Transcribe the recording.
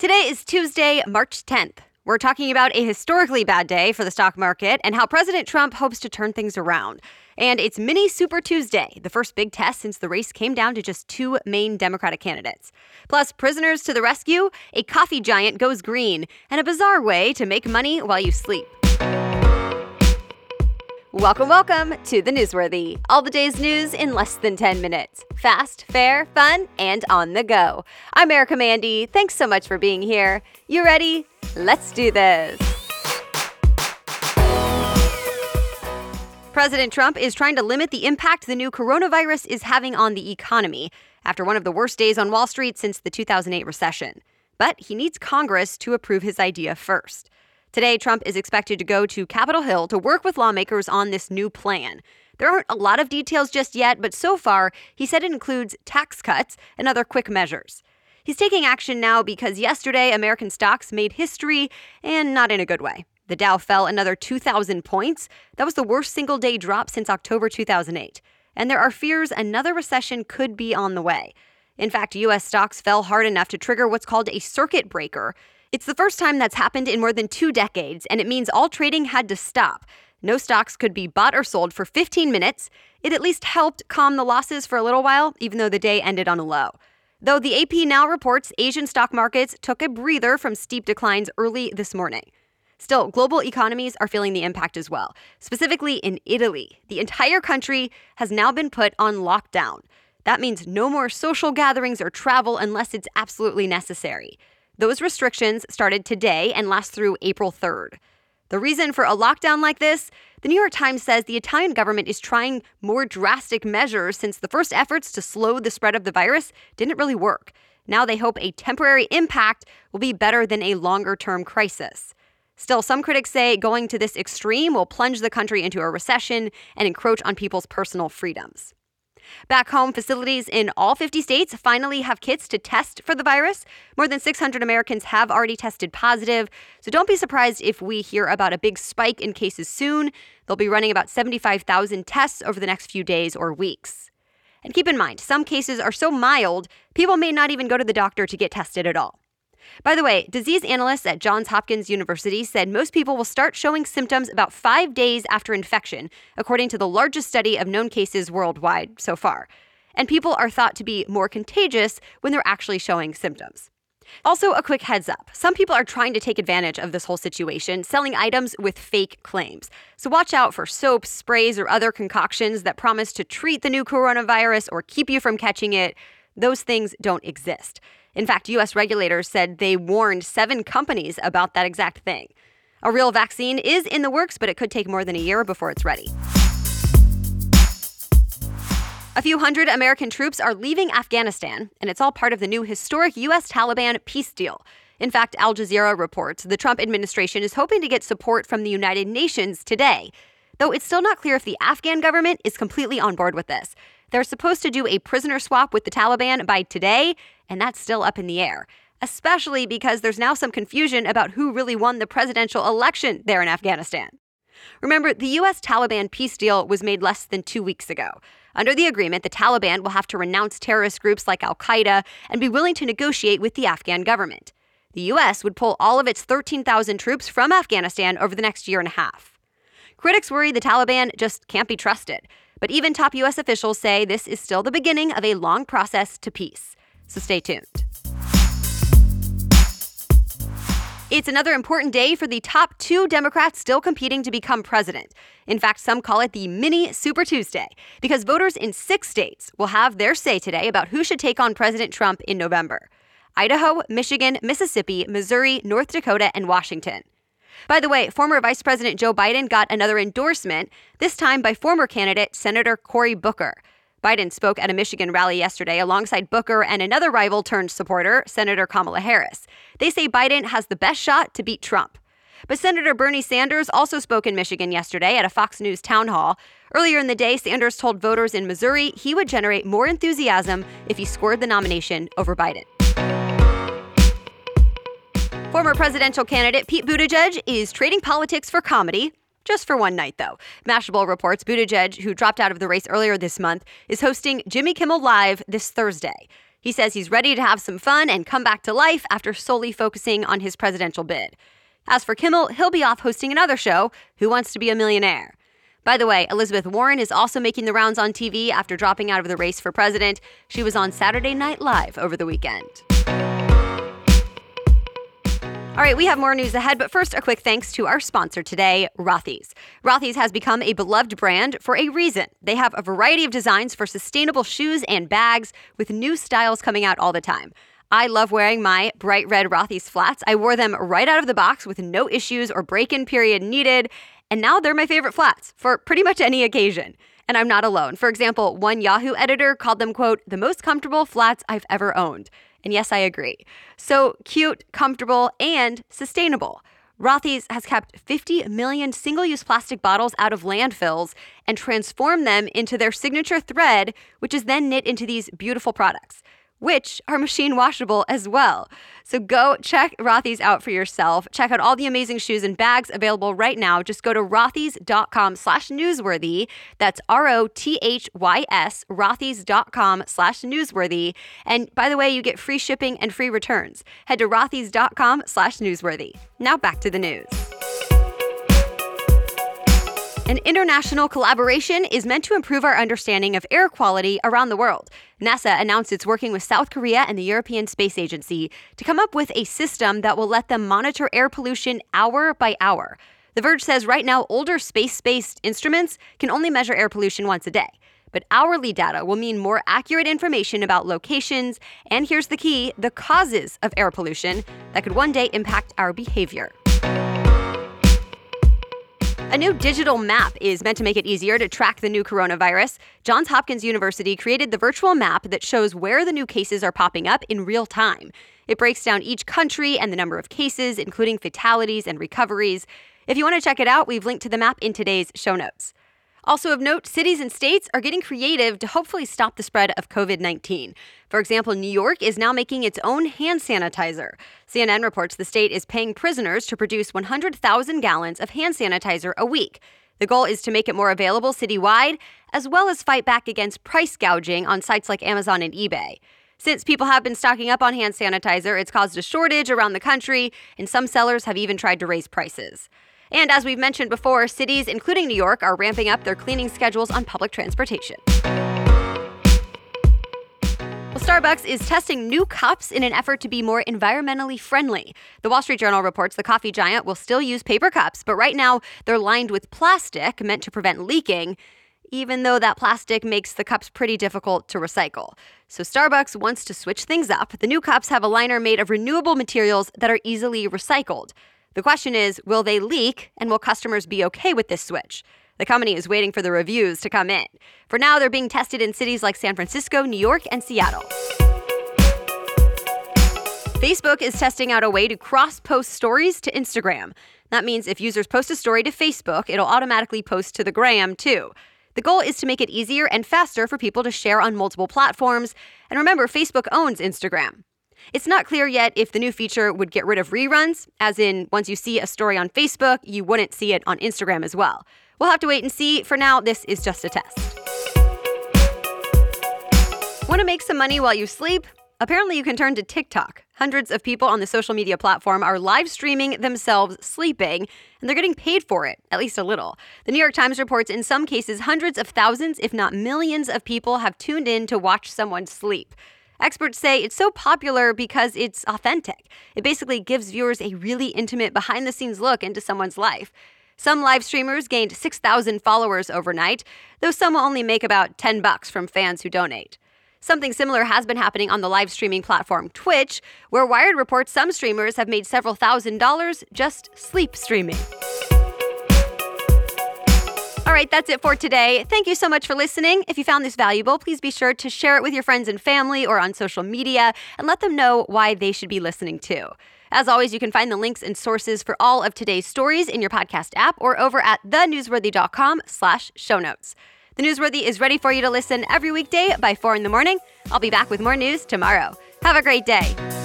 Today is Tuesday, March 10th. We're talking about a historically bad day for the stock market and how President Trump hopes to turn things around. And it's Mini Super Tuesday, the first big test since the race came down to just two main Democratic candidates. Plus, prisoners to the rescue, a coffee giant goes green, and a bizarre way to make money while you sleep. Welcome to The Newsworthy. All the day's news in less than 10 minutes. Fast, fair, fun, and on the go. I'm Erica Mandy. Thanks so much for being here. You ready? Let's do this. President Trump is trying to limit the impact the new coronavirus is having on the economy after one of the worst days on Wall Street since the 2008 recession. But he needs Congress to approve his idea first. Today, Trump is expected to go to Capitol Hill to work with lawmakers on this new plan. There aren't a lot of details just yet, but so far, he said it includes tax cuts and other quick measures. He's taking action now because yesterday, American stocks made history, and not in a good way. The Dow fell another 2,000 points. That was the worst single-day drop since October 2008. And there are fears another recession could be on the way. In fact, U.S. stocks fell hard enough to trigger what's called a circuit breaker. It's the first time that's happened in more than 2 decades, and it means all trading had to stop. No stocks could be bought or sold for 15 minutes. It at least helped calm the losses for a little while, even though the day ended on a low. Though the AP now reports Asian stock markets took a breather from steep declines early this morning. Still, global economies are feeling the impact as well. Specifically in Italy, the entire country has now been put on lockdown. That means no more social gatherings or travel unless it's absolutely necessary. Those restrictions started today and last through April 3rd. The reason for a lockdown like this? The New York Times says the Italian government is trying more drastic measures since the first efforts to slow the spread of the virus didn't really work. Now they hope a temporary impact will be better than a longer-term crisis. Still, some critics say going to this extreme will plunge the country into a recession and encroach on people's personal freedoms. Back home, facilities in all 50 states finally have kits to test for the virus. More than 600 Americans have already tested positive, so don't be surprised if we hear about a big spike in cases soon. They'll be running about 75,000 tests over the next few days or weeks. And keep in mind, some cases are so mild, people may not even go to the doctor to get tested at all. By the way, disease analysts at Johns Hopkins University said most people will start showing symptoms about 5 days after infection, according to the largest study of known cases worldwide so far. And people are thought to be more contagious when they're actually showing symptoms. Also, a quick heads up. Some people are trying to take advantage of this whole situation, selling items with fake claims. So watch out for soaps, sprays, or other concoctions that promise to treat the new coronavirus or keep you from catching it. Those things don't exist. In fact, U.S. regulators said they warned 7 companies about that exact thing. A real vaccine is in the works, but it could take more than a year before it's ready. A few hundred American troops are leaving Afghanistan, and it's all part of the new historic U.S.-Taliban peace deal. In fact, Al Jazeera reports the Trump administration is hoping to get support from the United Nations today. Though it's still not clear if the Afghan government is completely on board with this. They're supposed to do a prisoner swap with the Taliban by today, and that's still up in the air, especially because there's now some confusion about who really won the presidential election there in Afghanistan. Remember, the U.S.-Taliban peace deal was made less than 2 weeks ago. Under the agreement, the Taliban will have to renounce terrorist groups like al-Qaeda and be willing to negotiate with the Afghan government. The U.S. would pull all of its 13,000 troops from Afghanistan over the next year and a half. Critics worry the Taliban just can't be trusted. But even top U.S. officials say this is still the beginning of a long process to peace. So stay tuned. It's another important day for the top 2 Democrats still competing to become president. In fact, some call it the Mini Super Tuesday, because voters in 6 states will have their say today about who should take on President Trump in November: Idaho, Michigan, Mississippi, Missouri, North Dakota, and Washington. By the way, former Vice President Joe Biden got another endorsement, this time by former candidate Senator Cory Booker. Biden spoke at a Michigan rally yesterday alongside Booker and another rival-turned-supporter, Senator Kamala Harris. They say Biden has the best shot to beat Trump. But Senator Bernie Sanders also spoke in Michigan yesterday at a Fox News town hall. Earlier in the day, Sanders told voters in Missouri he would generate more enthusiasm if he scored the nomination over Biden. Former presidential candidate Pete Buttigieg is trading politics for comedy. Just for one night, though. Mashable reports Buttigieg, who dropped out of the race earlier this month, is hosting Jimmy Kimmel Live this Thursday. He says he's ready to have some fun and come back to life after solely focusing on his presidential bid. As for Kimmel, he'll be off hosting another show, Who Wants to Be a Millionaire? By the way, Elizabeth Warren is also making the rounds on TV after dropping out of the race for president. She was on Saturday Night Live over the weekend. All right, we have more news ahead, but first, a quick thanks to our sponsor today, Rothy's. Rothy's has become a beloved brand for a reason. They have a variety of designs for sustainable shoes and bags with new styles coming out all the time. I love wearing my bright red Rothy's flats. I wore them right out of the box with no issues or break-in period needed, and now they're my favorite flats for pretty much any occasion. And I'm not alone. For example, one Yahoo editor called them, quote, the most comfortable flats I've ever owned. And yes, I agree. So cute, comfortable, and sustainable. Rothy's has kept 50 million single-use plastic bottles out of landfills and transformed them into their signature thread, which is then knit into these beautiful products, which are machine washable as well. So go check Rothy's out for yourself. Check out all the amazing shoes and bags available right now. Just go to rothys.com/newsworthy. That's ROTHYS, rothys.com/newsworthy. And by the way, you get free shipping and free returns. Head to rothys.com/newsworthy. Now back to the news. An international collaboration is meant to improve our understanding of air quality around the world. NASA announced it's working with South Korea and the European Space Agency to come up with a system that will let them monitor air pollution hour by hour. The Verge says right now, older space-based instruments can only measure air pollution once a day. But hourly data will mean more accurate information about locations, and here's the key, the causes of air pollution that could one day impact our behavior. A new digital map is meant to make it easier to track the new coronavirus. Johns Hopkins University created the virtual map that shows where the new cases are popping up in real time. It breaks down each country and the number of cases, including fatalities and recoveries. If you want to check it out, we've linked to the map in today's show notes. Also of note, cities and states are getting creative to hopefully stop the spread of COVID-19. For example, New York is now making its own hand sanitizer. CNN reports the state is paying prisoners to produce 100,000 gallons of hand sanitizer a week. The goal is to make it more available citywide, as well as fight back against price gouging on sites like Amazon and eBay. Since people have been stocking up on hand sanitizer, it's caused a shortage around the country, and some sellers have even tried to raise prices. And as we've mentioned before, cities, including New York, are ramping up their cleaning schedules on public transportation. Well, Starbucks is testing new cups in an effort to be more environmentally friendly. The Wall Street Journal reports the coffee giant will still use paper cups, but right now they're lined with plastic meant to prevent leaking, even though that plastic makes the cups pretty difficult to recycle. So Starbucks wants to switch things up. The new cups have a liner made of renewable materials that are easily recycled. The question is, will they leak, and will customers be okay with this switch? The company is waiting for the reviews to come in. For now, they're being tested in cities like San Francisco, New York, and Seattle. Facebook is testing out a way to cross-post stories to Instagram. That means if users post a story to Facebook, it'll automatically post to the gram, too. The goal is to make it easier and faster for people to share on multiple platforms. And remember, Facebook owns Instagram. It's not clear yet if the new feature would get rid of reruns, as in once you see a story on Facebook, you wouldn't see it on Instagram as well. We'll have to wait and see. For now, this is just a test. Want to make some money while you sleep? Apparently, you can turn to TikTok. Hundreds of people on the social media platform are live streaming themselves sleeping, and they're getting paid for it, at least a little. The New York Times reports in some cases, hundreds of thousands, if not millions of people have tuned in to watch someone sleep. Experts say it's so popular because it's authentic. It basically gives viewers a really intimate behind-the-scenes look into someone's life. Some live streamers gained 6,000 followers overnight, though some will only make about $10 from fans who donate. Something similar has been happening on the live streaming platform Twitch, where Wired reports some streamers have made several $1,000s just sleep streaming. All right, that's it for today. Thank you so much for listening. If you found this valuable, please be sure to share it with your friends and family or on social media and let them know why they should be listening too. As always, you can find the links and sources for all of today's stories in your podcast app or over at thenewsworthy.com/show notes. The Newsworthy is ready for you to listen every weekday by 4 in the morning. I'll be back with more news tomorrow. Have a great day.